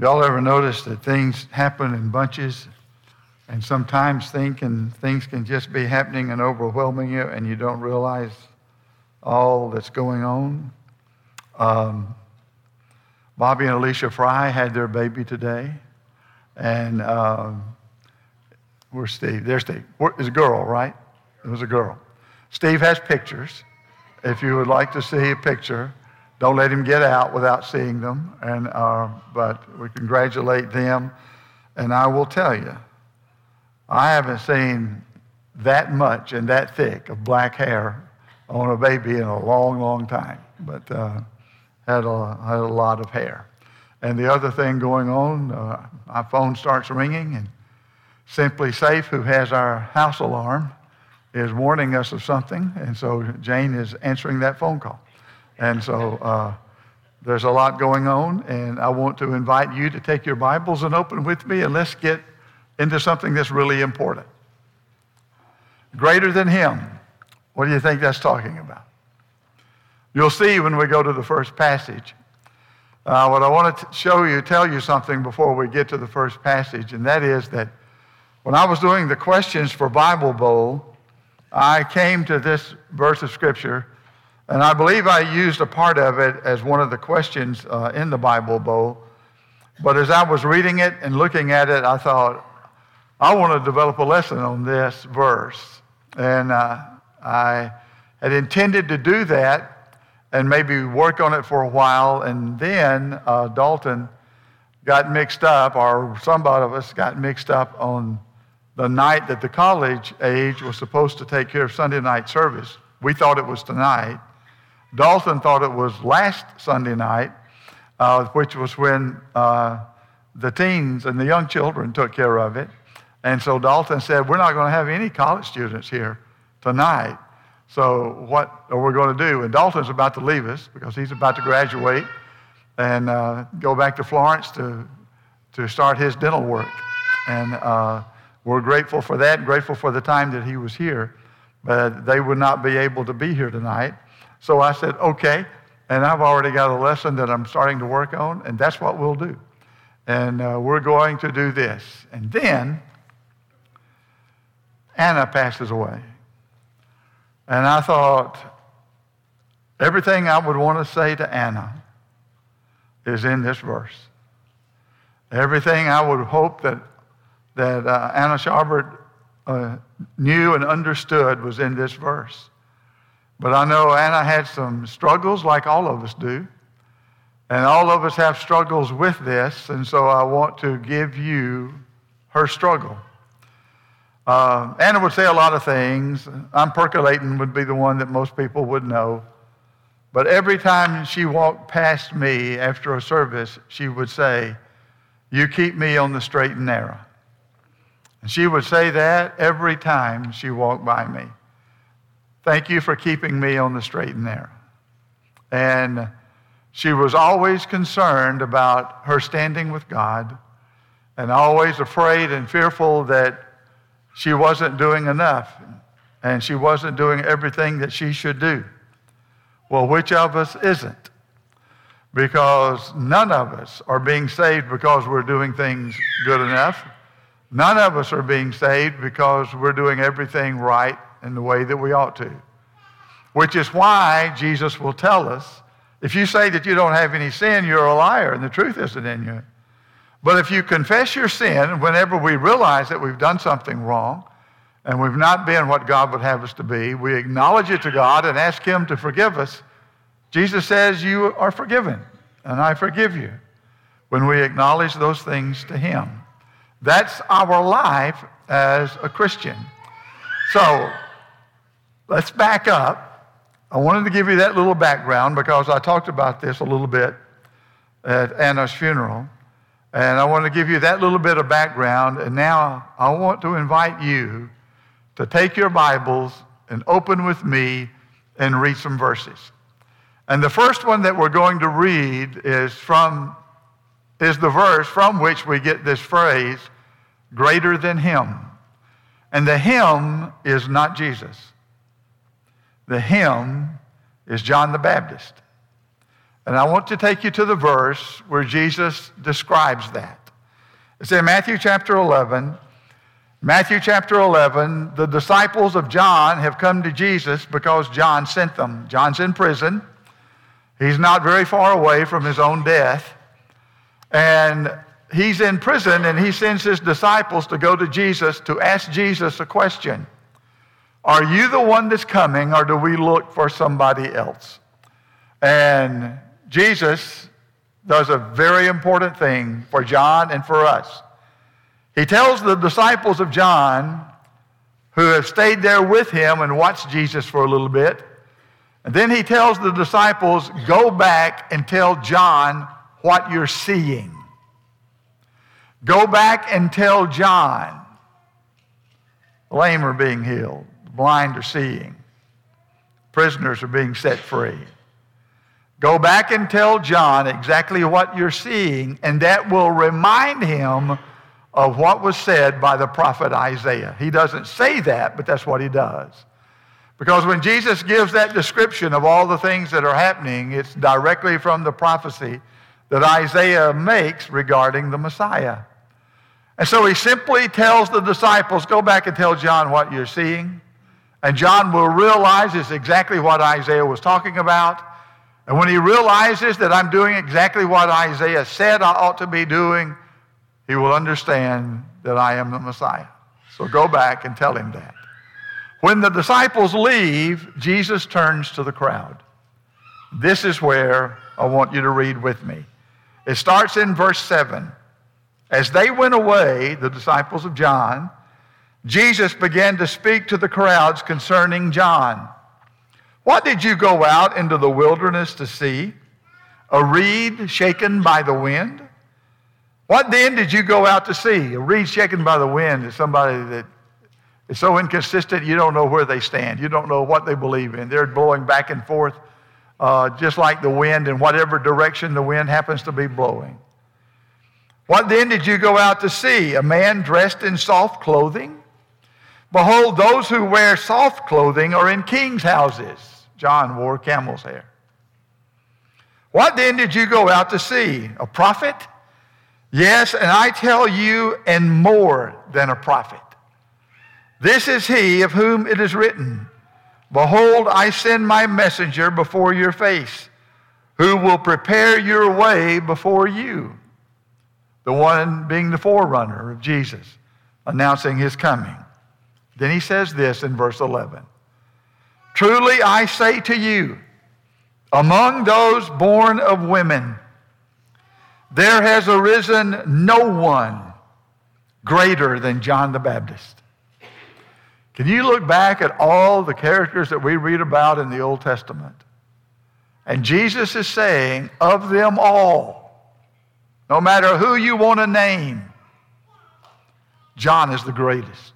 Y'all ever notice that things happen in bunches, and sometimes things can just be happening and overwhelming you, and you don't realize all that's going on? Bobby and Alicia Fry had their baby today, and where's Steve? There's Steve. It's a girl, right? It was a girl. Steve has pictures. If you would like to see a picture, don't let him get out without seeing them. But we congratulate them. And I will tell you, I haven't seen that much and that thick of black hair on a baby in a long, long time. But had a lot of hair. And the other thing going on, my phone starts ringing, and Simply Safe, who has our house alarm, is warning us of something, and so Jane is answering that phone call. And so there's a lot going on, and I want to invite you to take your Bibles and open with me, and let's get into something that's really important. Greater than him. What do you think that's talking about? You'll see when we go to the first passage. What I want to tell you something before we get to the first passage, and that is that when I was doing the questions for Bible Bowl, I came to this verse of Scripture, and I believe I used a part of it as one of the questions in the Bible Bowl. But as I was reading it and looking at it, I thought, I want to develop a lesson on this verse. And I had intended to do that and maybe work on it for a while, and then Dalton got mixed up, or somebody of us got mixed up on the night that the college age was supposed to take care of Sunday night service. We thought it was tonight. Dalton thought it was last Sunday night, which was when the teens and the young children took care of it. And so Dalton said, we're not going to have any college students here tonight. So what are we going to do? And Dalton's about to leave us because he's about to graduate and go back to Florence to start his dental work. And we're grateful for that, and grateful for the time that he was here. But they would not be able to be here tonight. So I said, okay. And I've already got a lesson that I'm starting to work on, and that's what we'll do. And we're going to do this. And then Anna passes away. And I thought, everything I would want to say to Anna is in this verse. Everything I would hope that Anna Scharbert knew and understood was in this verse. But I know Anna had some struggles like all of us do. And all of us have struggles with this, and so I want to give you her struggle. Anna would say a lot of things. I'm percolating would be the one that most people would know. But every time she walked past me after a service, she would say, you keep me on the straight and narrow. And she would say that every time she walked by me. Thank you for keeping me on the straight and narrow. And she was always concerned about her standing with God, and always afraid and fearful that she wasn't doing enough and she wasn't doing everything that she should do. Well, which of us isn't? Because none of us are being saved because we're doing things good enough. None of us are being saved because we're doing everything right in the way that we ought to. Which is why Jesus will tell us, if you say that you don't have any sin, you're a liar and the truth isn't in you. But if you confess your sin, whenever we realize that we've done something wrong and we've not been what God would have us to be, we acknowledge it to God and ask him to forgive us. Jesus says, you are forgiven, and I forgive you, when we acknowledge those things to him. That's our life as a Christian. So let's back up. I wanted to give you that little background because I talked about this a little bit at Anna's funeral. And I want to give you that little bit of background. And now I want to invite you to take your Bibles and open with me and read some verses. And the first one that we're going to read is the verse from which we get this phrase, greater than him. And the him is not Jesus. The him is John the Baptist. And I want to take you to the verse where Jesus describes that. It's in Matthew chapter 11. Matthew chapter 11, the disciples of John have come to Jesus because John sent them. John's in prison. He's not very far away from his own death. And he's in prison, and he sends his disciples to go to Jesus to ask Jesus a question. Are you the one that's coming, or do we look for somebody else? And Jesus does a very important thing for John and for us. He tells the disciples of John, who have stayed there with him and watched Jesus for a little bit, and then he tells the disciples, go back and tell John what you're seeing. Go back and tell John. The lame are being healed. The blind are seeing. Prisoners are being set free. Go back and tell John exactly what you're seeing, and that will remind him of what was said by the prophet Isaiah. He doesn't say that, but that's what he does. Because when Jesus gives that description of all the things that are happening, it's directly from the prophecy that Isaiah makes regarding the Messiah. And so he simply tells the disciples, go back and tell John what you're seeing. And John will realize it's exactly what Isaiah was talking about. And when he realizes that I'm doing exactly what Isaiah said I ought to be doing, he will understand that I am the Messiah. So go back and tell him that. When the disciples leave, Jesus turns to the crowd. This is where I want you to read with me. It starts in verse 7. As they went away, the disciples of John, Jesus began to speak to the crowds concerning John. What did you go out into the wilderness to see? A reed shaken by the wind? What then did you go out to see? A reed shaken by the wind is somebody that is so inconsistent you don't know where they stand. You don't know what they believe in. They're blowing back and forth just like the wind in whatever direction the wind happens to be blowing. What then did you go out to see? A man dressed in soft clothing? Behold, those who wear soft clothing are in kings' houses. John wore camel's hair. What then did you go out to see? A prophet? Yes, and I tell you, and more than a prophet. This is he of whom it is written, behold, I send my messenger before your face, who will prepare your way before you. The one being the forerunner of Jesus, announcing his coming. Then he says this in verse 11. Truly I say to you, among those born of women, there has arisen no one greater than John the Baptist. Can you look back at all the characters that we read about in the Old Testament? And Jesus is saying, of them all, no matter who you want to name, John is the greatest.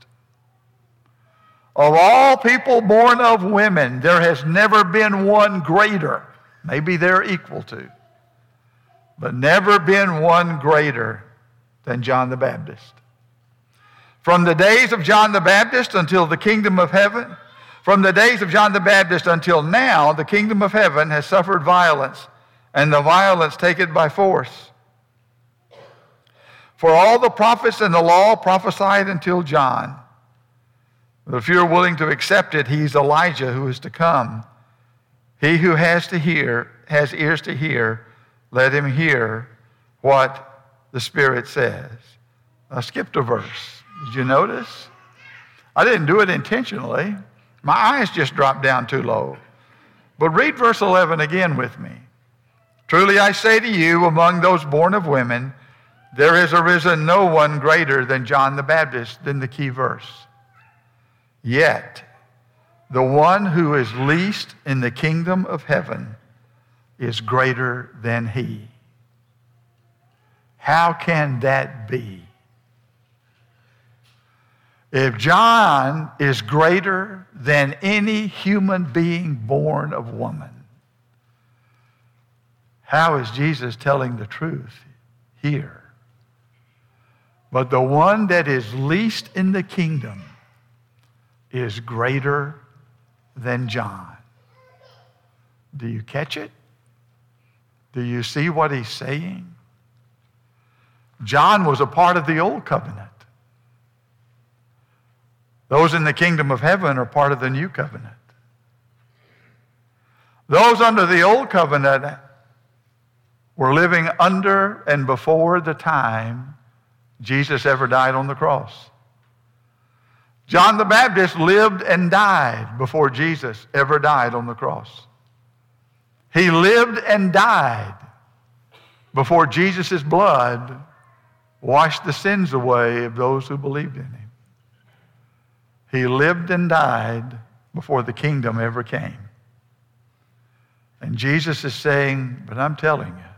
Of all people born of women, there has never been one greater. Maybe they're equal to, but never been one greater than John the Baptist. From the days of John the Baptist until the kingdom of heaven, from the days of John the Baptist until now, the kingdom of heaven has suffered violence, and the violence take it by force. For all the prophets and the law prophesied until John. But if you're willing to accept it, he's Elijah who is to come. He who has ears to hear, let him hear what the Spirit says. I skipped a verse. Did you notice? I didn't do it intentionally. My eyes just dropped down too low. But read verse 11 again with me. Truly I say to you, among those born of women, there has arisen no one greater than John the Baptist. Then the key verse. Yet, the one who is least in the kingdom of heaven is greater than he. How can that be? If John is greater than any human being born of woman, how is Jesus telling the truth here? But the one that is least in the kingdom is greater than John. Do you catch it? Do you see what he's saying? John was a part of the old covenant. Those in the kingdom of heaven are part of the new covenant. Those under the old covenant were living under and before the time Jesus ever died on the cross. John the Baptist lived and died before Jesus ever died on the cross. He lived and died before Jesus' blood washed the sins away of those who believed in him. He lived and died before the kingdom ever came. And Jesus is saying, but I'm telling you,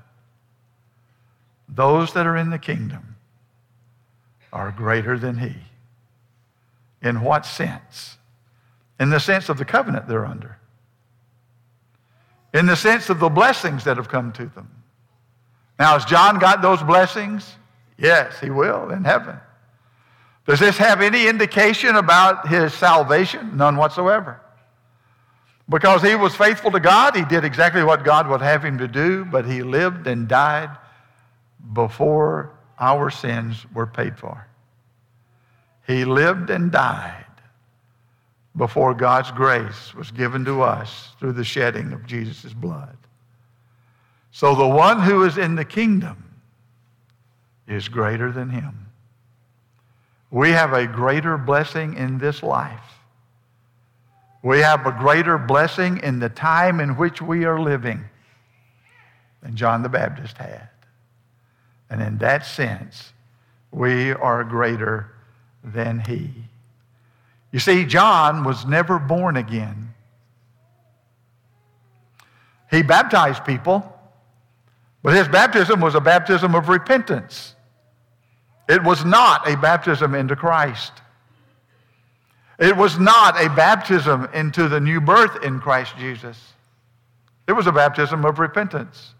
those that are in the kingdom are greater than he. In what sense? In the sense of the covenant they're under. In the sense of the blessings that have come to them. Now, has John got those blessings? Yes, he will in heaven. Does this have any indication about his salvation? None whatsoever. Because he was faithful to God, he did exactly what God would have him to do, but he lived and died before our sins were paid for. He lived and died before God's grace was given to us through the shedding of Jesus' blood. So the one who is in the kingdom is greater than him. We have a greater blessing in this life. We have a greater blessing in the time in which we are living than John the Baptist had. And in that sense, we are greater than he. You see, John was never born again. He baptized people, but his baptism was a baptism of repentance. It was not a baptism into Christ. It was not a baptism into the new birth in Christ Jesus. It was a baptism of repentance.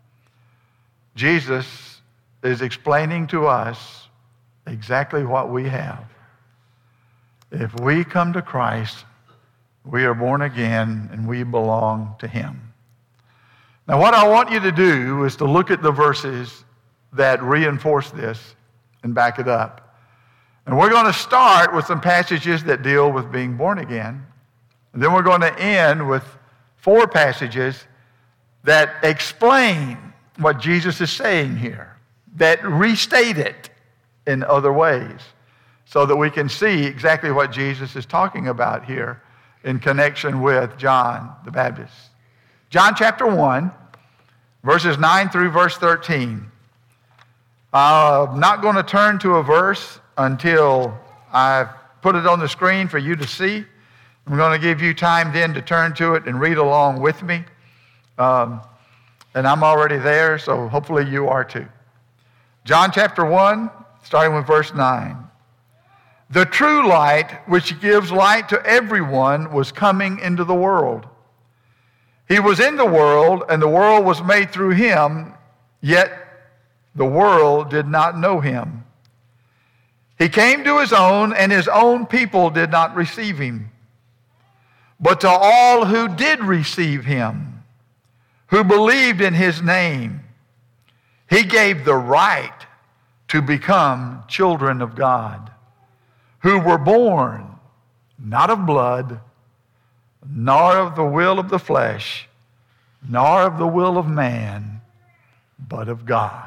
Jesus is explaining to us exactly what we have. If we come to Christ, we are born again and we belong to him. Now, what I want you to do is to look at the verses that reinforce this and back it up. And we're going to start with some passages that deal with being born again. And then we're going to end with 4 passages that explain what Jesus is saying here, that restate it in other ways, so that we can see exactly what Jesus is talking about here in connection with John the Baptist. John chapter 1, verses 9 through verse 13. I'm not going to turn to a verse until I put it on the screen for you to see. I'm going to give you time then to turn to it and read along with me. And I'm already there, so hopefully you are too. John chapter 1, starting with verse 9. The true light, which gives light to everyone, was coming into the world. He was in the world, and the world was made through him, yet the world did not know him. He came to his own, and his own people did not receive him. But to all who did receive him, who believed in his name, he gave the right to become children of God, who were born not of blood, nor of the will of the flesh, nor of the will of man, but of God.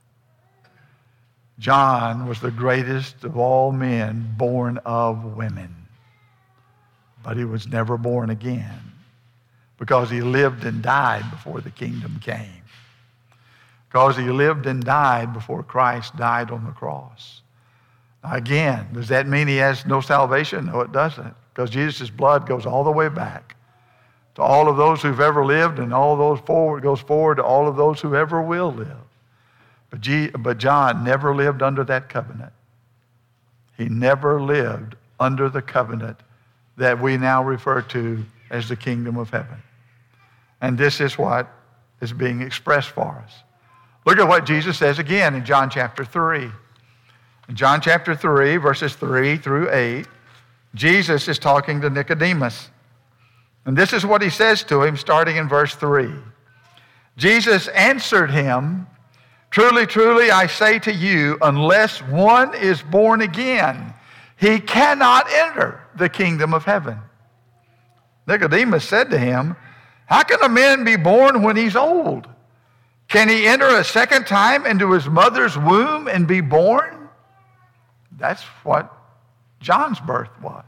John was the greatest of all men born of women, but he was never born again because he lived and died before the kingdom came, because he lived and died before Christ died on the cross. Now again, does that mean he has no salvation? No, it doesn't, because Jesus' blood goes all the way back to all of those who've ever lived, and all those forward goes forward to all of those who ever will live. But John never lived under that covenant. He never lived under the covenant that we now refer to as the kingdom of heaven. And this is what is being expressed for us. Look at what Jesus says again in John chapter 3. In John chapter 3, verses 3 through 8, Jesus is talking to Nicodemus. And this is what he says to him starting in verse 3. Jesus answered him, "Truly, truly, I say to you, unless one is born again, he cannot enter the kingdom of heaven." Nicodemus said to him, "How can a man be born when he's old? Can he enter a second time into his mother's womb and be born?" That's what John's birth was.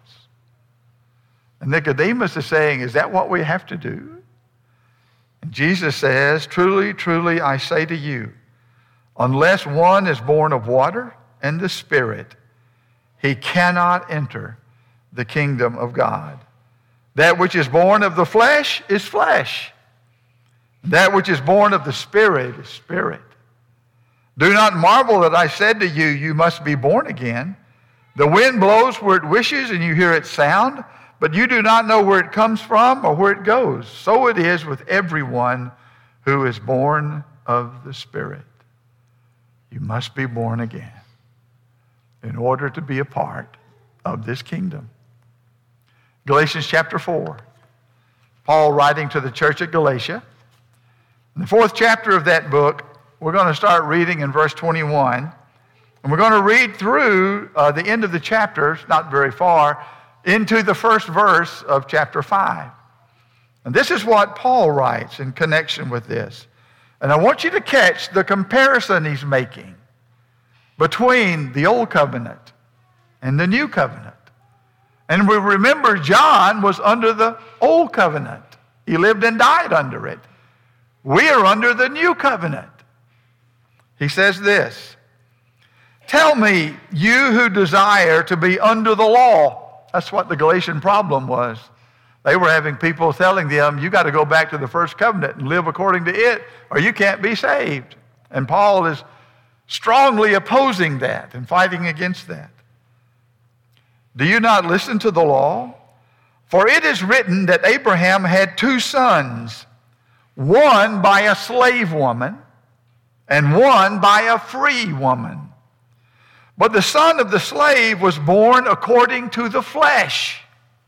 And Nicodemus is saying, is that what we have to do? And Jesus says, "Truly, truly, I say to you, unless one is born of water and the Spirit, he cannot enter the kingdom of God. That which is born of the flesh is flesh. That which is born of the Spirit is spirit. Do not marvel that I said to you, you must be born again. The wind blows where it wishes, and you hear its sound, but you do not know where it comes from or where it goes. So it is with everyone who is born of the Spirit." You must be born again in order to be a part of this kingdom. Galatians chapter 4. Paul writing to the church at Galatia. In the 4th chapter of that book, we're going to start reading in verse 21. And we're going to read through the end of the chapter, not very far, into the first verse of chapter 5. And this is what Paul writes in connection with this. And I want you to catch the comparison he's making between the old covenant and the new covenant. And we remember John was under the old covenant. He lived and died under it. We are under the new covenant. He says this, "Tell me, you who desire to be under the law." That's what the Galatian problem was. They were having people telling them, you got to go back to the first covenant and live according to it, or you can't be saved. And Paul is strongly opposing that and fighting against that. "Do you not listen to the law? For it is written that Abraham had 2 sons, one by a slave woman and one by a free woman. But the son of the slave was born according to the flesh."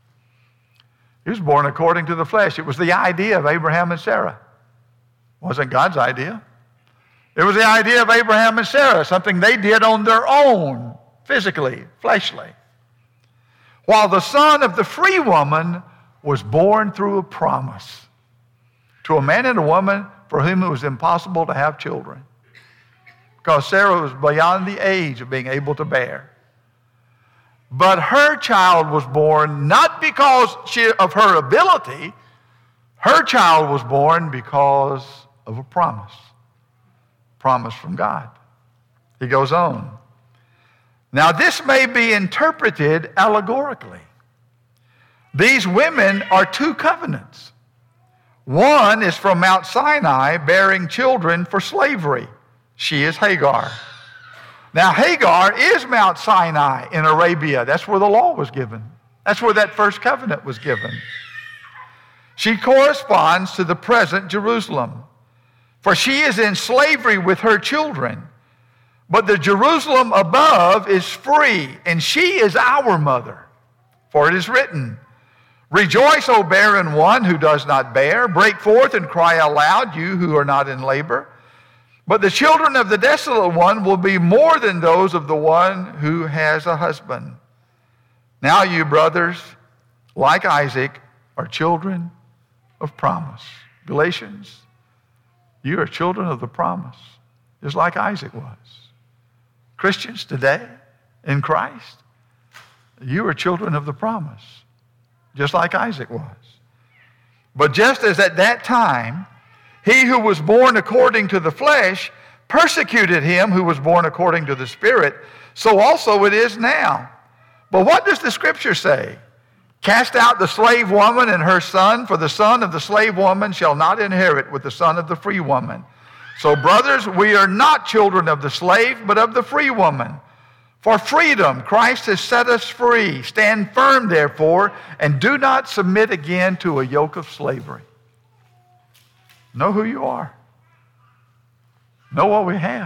He was born according to the flesh. It was the idea of Abraham and Sarah. It wasn't God's idea. It was the idea of Abraham and Sarah, something they did on their own, physically, fleshly. While the son of the free woman was born through a promise to a man and a woman for whom it was impossible to have children, because Sarah was beyond the age of being able to bear. But her child was born not because of her ability. Her child was born because of a promise from God. He goes on. "Now this may be interpreted allegorically. These women are 2 covenants. One is from Mount Sinai, bearing children for slavery. She is Hagar. Now Hagar is Mount Sinai in Arabia. That's where the law was given. That's where that first covenant was given. She corresponds to the present Jerusalem, for she is in slavery with her children. But the Jerusalem above is free, and she is our mother. For it is written, 'Rejoice, O barren one who does not bear. Break forth and cry aloud, you who are not in labor. But the children of the desolate one will be more than those of the one who has a husband.' Now you, brothers, like Isaac, are children of promise." Galatians, you are children of the promise, just like Isaac was. Christians today in Christ, you are children of the promise, just like Isaac was. But just as at that time, he who was born according to the flesh persecuted him who was born according to the Spirit, so also it is now. But what does the Scripture say? "Cast out the slave woman and her son, for the son of the slave woman shall not inherit with the son of the free woman. So, brothers, we are not children of the slave, but of the free woman. For freedom, Christ has set us free. Stand firm, therefore, and do not submit again to a yoke of slavery." Know who you are. Know what we have.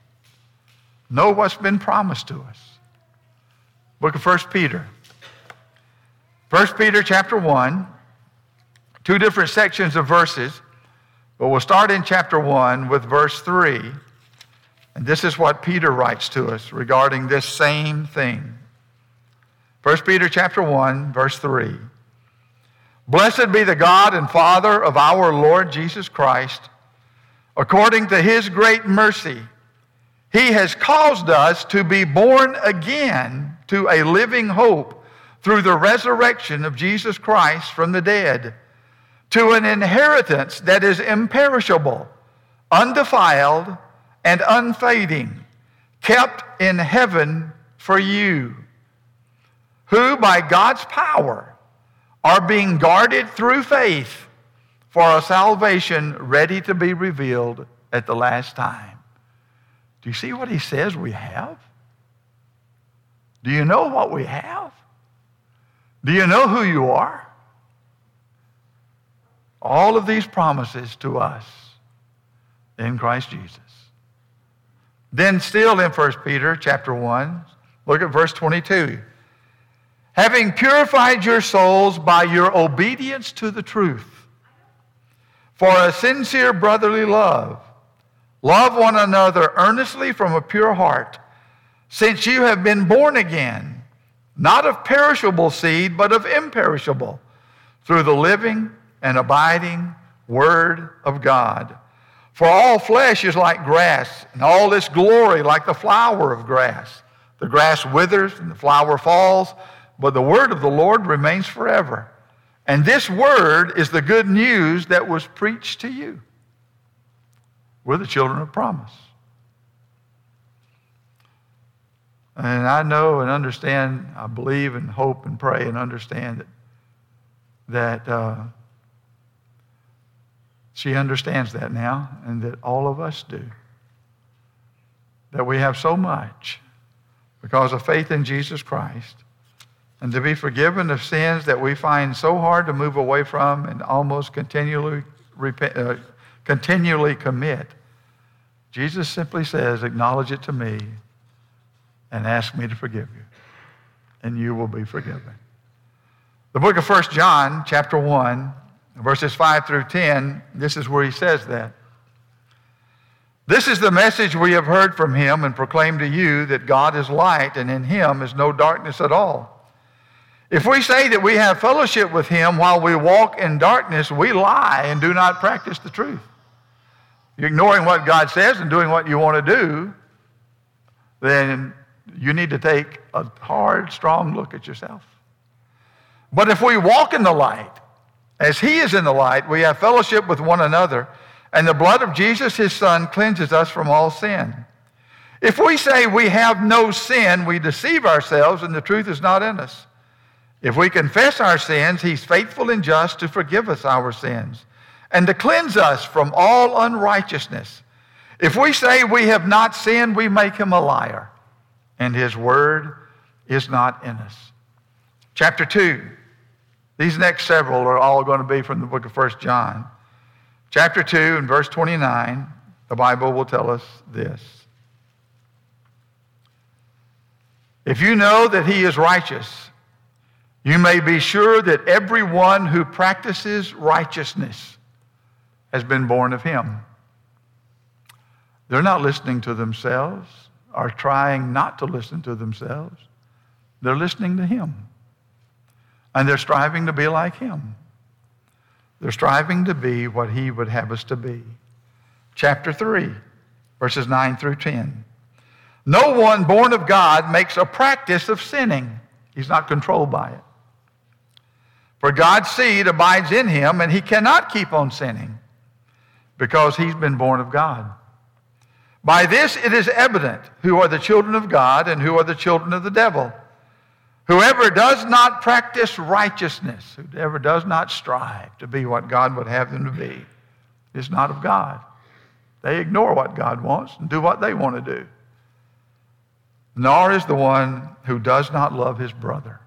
Know what's been promised to us. Book of 1 Peter. 1 Peter chapter 1, 2 different sections of verses. But we'll start in chapter 1 with verse 3. And this is what Peter writes to us regarding this same thing. 1 Peter chapter 1, verse 3. Blessed be the God and Father of our Lord Jesus Christ. According to his great mercy, he has caused us to be born again to a living hope through the resurrection of Jesus Christ from the dead, to an inheritance that is imperishable, undefiled, and unfading, kept in heaven for you, who by God's power are being guarded through faith for a salvation ready to be revealed at the last time. Do you see what he says we have? Do you know what we have? Do you know who you are? All of these promises to us in Christ Jesus. Then still in 1 Peter chapter 1, look at verse 22. Having purified your souls by your obedience to the truth, for a sincere brotherly love, love one another earnestly from a pure heart, since you have been born again, not of perishable seed, but of imperishable, through the living and abiding Word of God. For all flesh is like grass, and all its glory like the flower of grass. The grass withers and the flower falls, but the word of the Lord remains forever. And this word is the good news that was preached to you. We're the children of promise. And I know and understand, I believe and hope and pray and understand that she understands that now, and that all of us do. That we have so much because of faith in Jesus Christ, and to be forgiven of sins that we find so hard to move away from and almost continually commit. Jesus simply says, acknowledge it to me and ask me to forgive you, and you will be forgiven. The book of 1 John, chapter 1, verses 5 through 10, this is where he says that. This is the message we have heard from him and proclaim to you, that God is light, and in him is no darkness at all. If we say that we have fellowship with him while we walk in darkness, we lie and do not practice the truth. You're ignoring what God says and doing what you want to do, then you need to take a hard, strong look at yourself. But if we walk in the light, as he is in the light, we have fellowship with one another, and the blood of Jesus, his Son, cleanses us from all sin. If we say we have no sin, we deceive ourselves, and the truth is not in us. If we confess our sins, he's faithful and just to forgive us our sins and to cleanse us from all unrighteousness. If we say we have not sinned, we make him a liar, and his word is not in us. Chapter 2. These next several are all going to be from the book of 1 John. Chapter 2 and verse 29, the Bible will tell us this. If you know that he is righteous, you may be sure that everyone who practices righteousness has been born of him. They're not listening to themselves or trying not to listen to themselves. They're listening to him. And they're striving to be like him. They're striving to be what he would have us to be. Chapter 3, verses 9 through 10. No one born of God makes a practice of sinning. He's not controlled by it. For God's seed abides in him, and he cannot keep on sinning because he's been born of God. By this it is evident who are the children of God and who are the children of the devil. Whoever does not practice righteousness, whoever does not strive to be what God would have them to be, is not of God. They ignore what God wants and do what they want to do. Nor is the one who does not love his brother.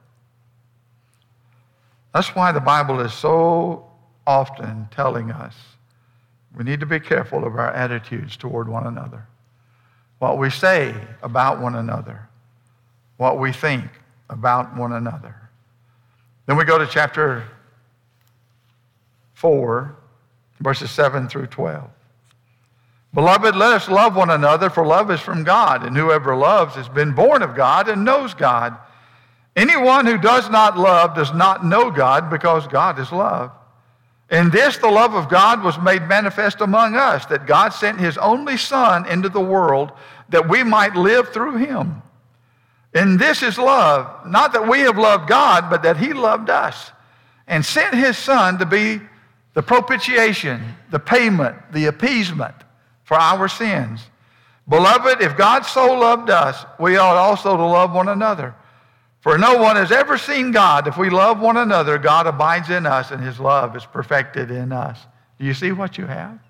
That's why the Bible is so often telling us we need to be careful of our attitudes toward one another. What we say about one another. What we think about one another. Then we go to chapter 4, verses 7 through 12. Beloved, let us love one another, for love is from God, and whoever loves has been born of God and knows God. Anyone who does not love does not know God, because God is love. In this, the love of God was made manifest among us, that God sent his only Son into the world that we might live through him. And this is love, not that we have loved God, but that he loved us and sent his Son to be the propitiation, the payment, the appeasement for our sins. Beloved, if God so loved us, we ought also to love one another. For no one has ever seen God. If we love one another, God abides in us, and his love is perfected in us. Do you see what you have?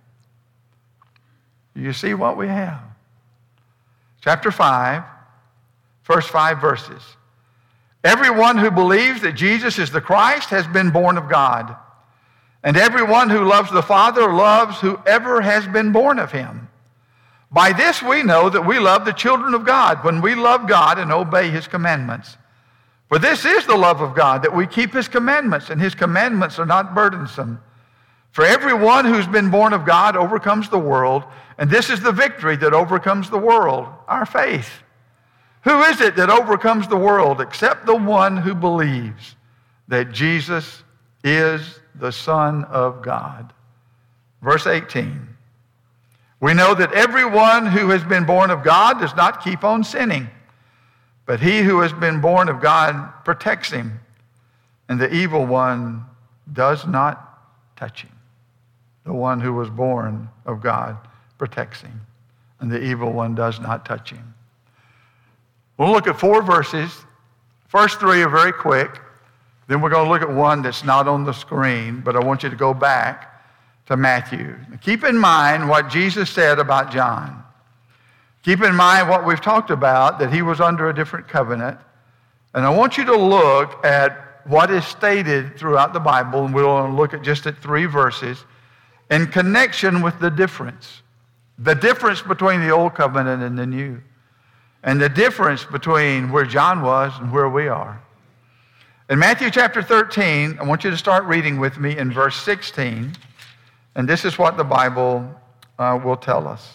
Do you see what we have? Chapter 5, first 5 verses. Everyone who believes that Jesus is the Christ has been born of God. And everyone who loves the Father loves whoever has been born of him. By this we know that we love the children of God, when we love God and obey his commandments. For this is the love of God, that we keep his commandments, and his commandments are not burdensome. For everyone who's been born of God overcomes the world, and this is the victory that overcomes the world, our faith. Who is it that overcomes the world except the one who believes that Jesus is the Son of God? Verse 18. We know that everyone who has been born of God does not keep on sinning, but he who has been born of God protects him, and the evil one does not touch him. The one who was born of God protects him, and the evil one does not touch him. We'll look at 4 verses. First 3 are very quick. Then we're going to look at one that's not on the screen, but I want you to go back to Matthew. Keep in mind what Jesus said about John. Keep in mind what we've talked about, that he was under a different covenant. And I want you to look at what is stated throughout the Bible, and we'll look at just at 3 verses, in connection with the difference between the old covenant and the new, and the difference between where John was and where we are. In Matthew chapter 13, I want you to start reading with me in verse 16, and this is what the Bible will tell us.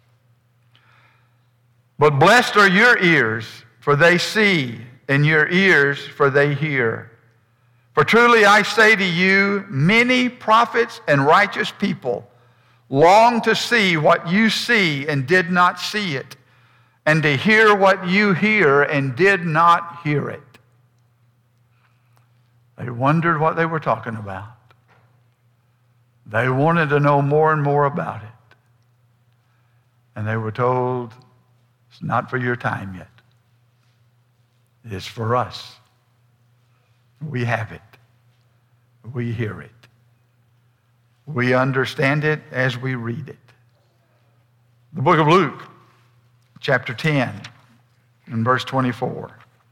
But blessed are your ears, for they see, and your ears, for they hear. For truly I say to you, many prophets and righteous people long to see what you see and did not see it, and to hear what you hear and did not hear it. They wondered what they were talking about. They wanted to know more and more about it. And they were told, it's not for your time yet. It's for us. We have it. We hear it. We understand it as we read it. The book of Luke, chapter 10, and verse 24.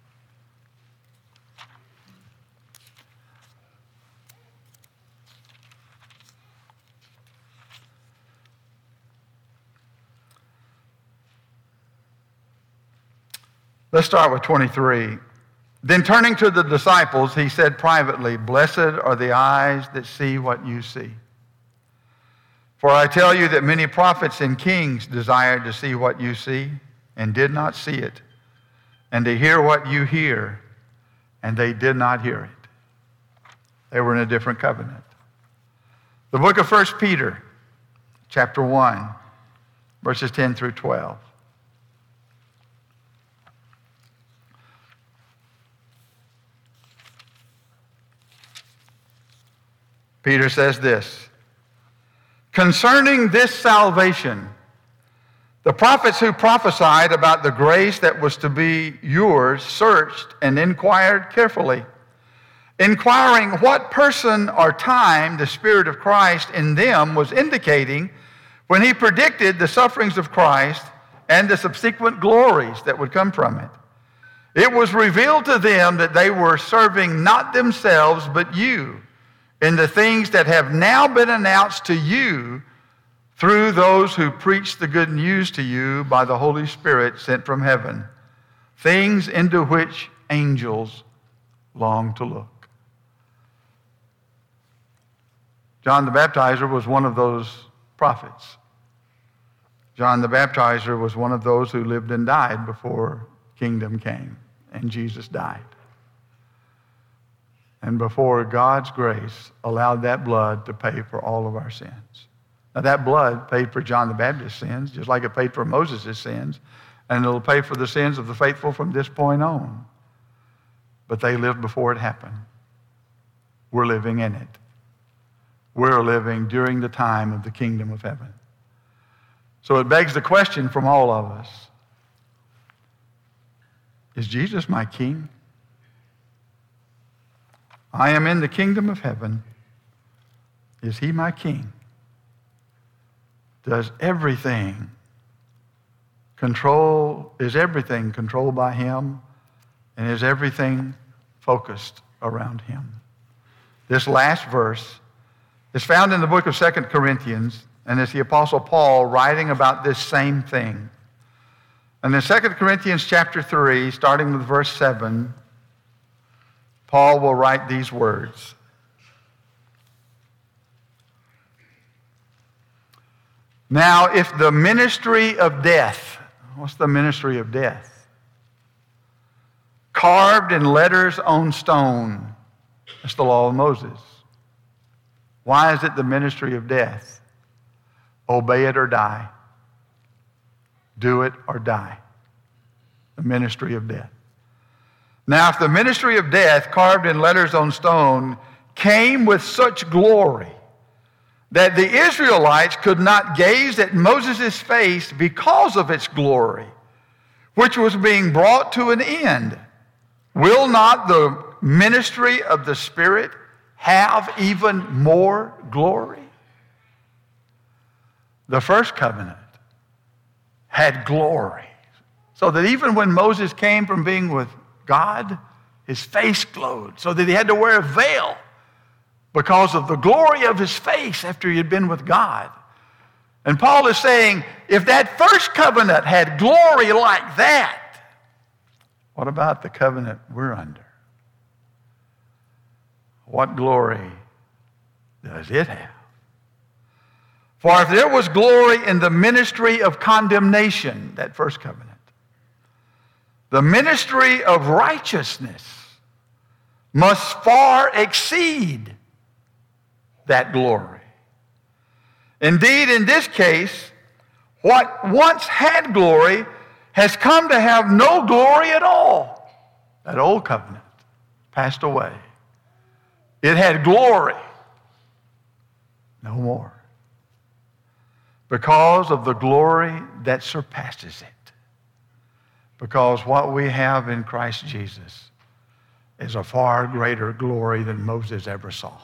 Let's start with 23. Then turning to the disciples, he said privately, blessed are the eyes that see what you see. For I tell you that many prophets and kings desired to see what you see and did not see it, and to hear what you hear, and they did not hear it. They were in a different covenant. The book of 1 Peter, chapter 1, verses 10 through 12. Peter says this, concerning this salvation, the prophets who prophesied about the grace that was to be yours searched and inquired carefully, inquiring what person or time the Spirit of Christ in them was indicating when he predicted the sufferings of Christ and the subsequent glories that would come from it. It was revealed to them that they were serving not themselves but you, in the things that have now been announced to you through those who preach the good news to you by the Holy Spirit sent from heaven, things into which angels long to look. John the Baptizer was one of those prophets. John the Baptizer was one of those who lived and died before kingdom came and Jesus died. And before God's grace allowed that blood to pay for all of our sins. Now that blood paid for John the Baptist's sins, just like it paid for Moses' sins, and it'll pay for the sins of the faithful from this point on. But they lived before it happened. We're living in it. We're living during the time of the kingdom of heaven. So it begs the question from all of us, is Jesus my king? I am in the kingdom of heaven. Is he my king? Is everything controlled by him? And is everything focused around him? This last verse is found in the book of 2 Corinthians, and it's the Apostle Paul writing about this same thing. And in 2 Corinthians chapter 3, starting with verse 7, Paul will write these words. Now, if the ministry of death, what's the ministry of death? Carved in letters on stone. That's the law of Moses. Why is it the ministry of death? Obey it or die. Do it or die. The ministry of death. Now, if the ministry of death, carved in letters on stone, came with such glory that the Israelites could not gaze at Moses' face because of its glory, which was being brought to an end, will not the ministry of the Spirit have even more glory? The first covenant had glory, so that even when Moses came from being with God, his face glowed, so that he had to wear a veil because of the glory of his face after he had been with God. And Paul is saying, if that first covenant had glory like that, what about the covenant we're under? What glory does it have? For if there was glory in the ministry of condemnation, that first covenant, the ministry of righteousness must far exceed that glory. Indeed, in this case, what once had glory has come to have no glory at all. That old covenant passed away. It had glory. No more. Because of the glory that surpasses it. Because what we have in Christ Jesus is a far greater glory than Moses ever saw.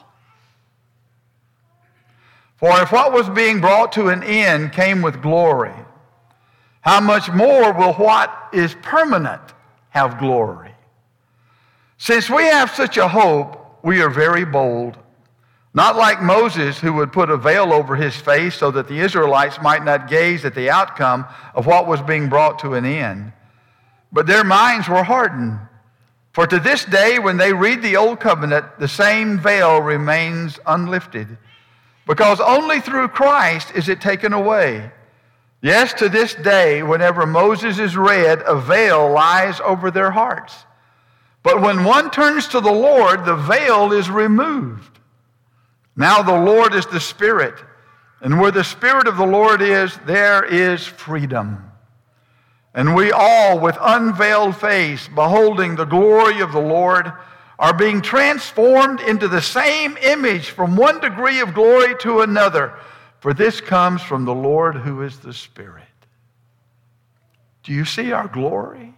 For if what was being brought to an end came with glory, how much more will what is permanent have glory? Since we have such a hope, we are very bold. Not like Moses, who would put a veil over his face so that the Israelites might not gaze at the outcome of what was being brought to an end. But their minds were hardened. For to this day, when they read the Old Covenant, the same veil remains unlifted, because only through Christ is it taken away. Yes, to this day, whenever Moses is read, a veil lies over their hearts. But when one turns to the Lord, the veil is removed. Now the Lord is the Spirit, and where the Spirit of the Lord is, there is freedom. And we all, with unveiled face, beholding the glory of the Lord, are being transformed into the same image from one degree of glory to another. For this comes from the Lord who is the Spirit. Do you see our glory?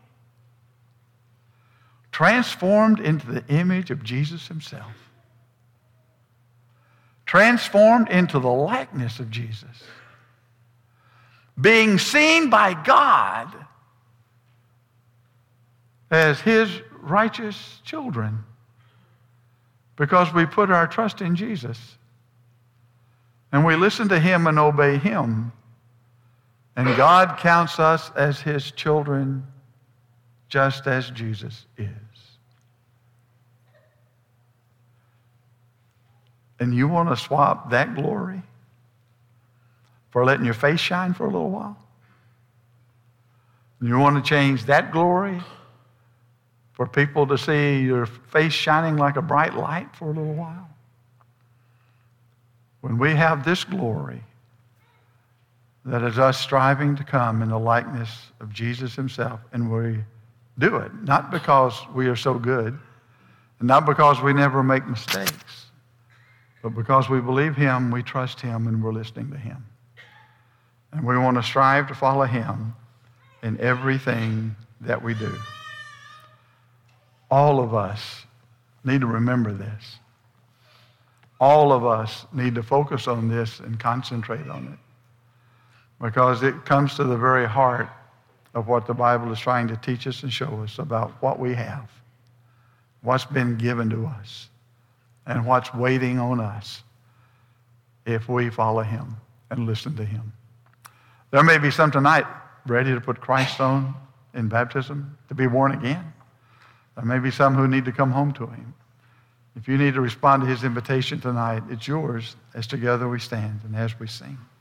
Transformed into the image of Jesus himself. Transformed into the likeness of Jesus. Being seen by God as his righteous children because we put our trust in Jesus and we listen to him and obey him, and God counts us as his children just as Jesus is. And you want to swap that glory for letting your face shine for a little while? And you want to change that glory for people to see your face shining like a bright light for a little while? When we have this glory, that is us striving to come in the likeness of Jesus himself, and we do it, not because we are so good, and not because we never make mistakes, but because we believe him, we trust him, and we're listening to him. And we want to strive to follow him in everything that we do. All of us need to remember this. All of us need to focus on this and concentrate on it, because it comes to the very heart of what the Bible is trying to teach us and show us about what we have, what's been given to us, and what's waiting on us if we follow him and listen to him. There may be some tonight ready to put Christ on in baptism, to be born again. There may be some who need to come home to him. If you need to respond to his invitation tonight, it's yours as together we stand and as we sing.